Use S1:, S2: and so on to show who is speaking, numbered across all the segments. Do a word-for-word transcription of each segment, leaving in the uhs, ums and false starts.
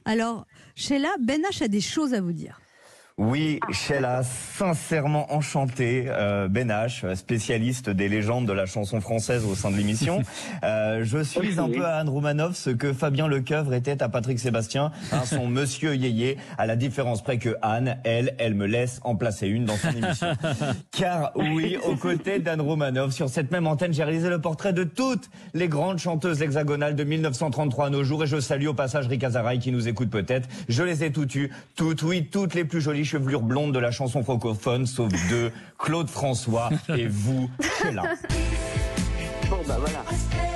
S1: Alors, Sheila, Ben H a des choses à vous dire.
S2: Oui, Sheila, sincèrement enchanté. Euh, Ben H, spécialiste des légendes de la chanson française au sein de l'émission. Euh, je suis un peu à Anne Roumanoff ce que Fabien Lecoeuvre était à Patrick Sébastien, hein, son monsieur yéyé, à la différence près que Anne, elle, elle me laisse en placer une dans son émission. Car oui, aux côtés d'Anne Roumanoff, sur cette même antenne, j'ai réalisé le portrait de toutes les grandes chanteuses hexagonales de mille neuf cent trente-trois à nos jours, et je salue au passage Rika Zaraï qui nous écoute peut-être. Je les ai toutes eues, toutes, oui, toutes les plus jolies chevelures blondes de la chanson francophone, sauf deux, Claude François et vous, Sheila.
S3: Bon bah voilà.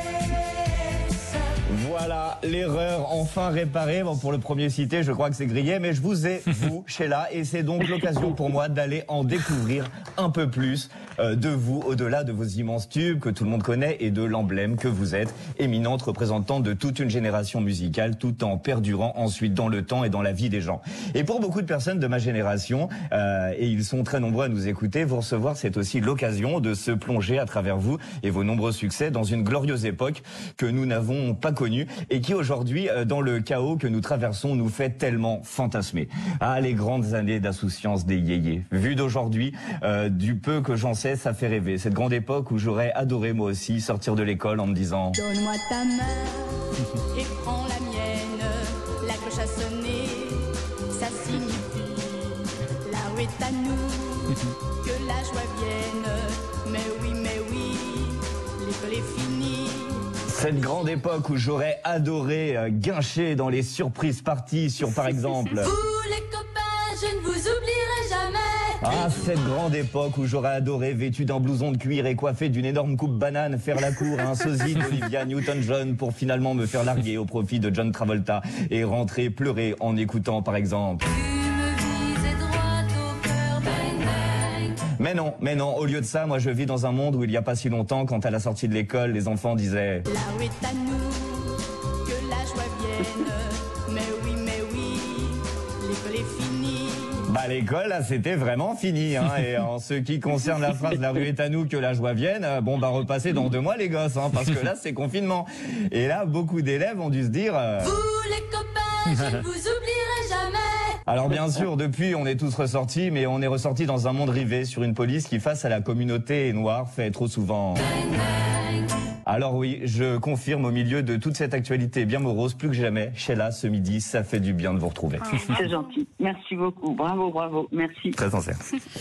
S2: Voilà, l'erreur enfin réparée. Bon, pour le premier cité, je crois que c'est grillé, mais je vous ai, vous, Sheila, et c'est donc l'occasion pour moi d'aller en découvrir un peu plus euh, de vous, au-delà de vos immenses tubes que tout le monde connaît et de l'emblème que vous êtes, éminente représentante de toute une génération musicale, tout en perdurant ensuite dans le temps et dans la vie des gens. Et pour beaucoup de personnes de ma génération, euh, et ils sont très nombreux à nous écouter, vous recevoir, c'est aussi l'occasion de se plonger à travers vous et vos nombreux succès dans une glorieuse époque que nous n'avons pas connue et qui aujourd'hui, dans le chaos que nous traversons, nous fait tellement fantasmer. Ah, les grandes années d'insouciance des yéyés. Vu d'aujourd'hui, euh, du peu que j'en sais, ça fait rêver. Cette grande époque où j'aurais adoré moi aussi sortir de l'école en me disant:
S4: donne-moi ta main et prends la mienne, la cloche a sonné, ça signifie là où est à nous que la joie vienne. Mais oui, mais oui, l'école est finie.
S2: Cette grande époque où j'aurais adoré euh, guincher dans les surprises parties sur, par exemple...
S4: Vous les copains, je ne vous oublierai jamais.
S2: Ah, cette grande époque où j'aurais adoré, vêtu d'un blouson de cuir et coiffé d'une énorme coupe banane, faire la cour à un sosie d'Olivia Newton-John pour finalement me faire larguer au profit de John Travolta et rentrer pleurer en écoutant, par exemple... Mais non, mais non, au lieu de ça, moi je vis dans un monde où il n'y a pas si longtemps, quand à la sortie de l'école, les enfants disaient:
S4: là où est à nous que la joie vienne. Mais oui, mais oui, l'école est finie.
S2: Bah l'école, là, c'était vraiment fini, hein. Et en ce qui concerne la phrase « la rue est à nous, que la joie vienne », bon bah repassez dans deux mois les gosses, hein, parce que là c'est confinement. Et là, beaucoup d'élèves ont dû se dire euh...
S4: vous les copains, je ne vous oublierai jamais.
S2: Alors bien sûr, depuis, on est tous ressortis, mais on est ressortis dans un monde rivé sur une police qui, face à la communauté noire, fait trop souvent... Alors oui, je confirme, au milieu de toute cette actualité bien morose, plus que jamais, Sheila, ce midi, ça fait du bien de vous retrouver.
S3: C'est gentil. Merci beaucoup. Bravo, bravo. Merci.
S2: Très sincère.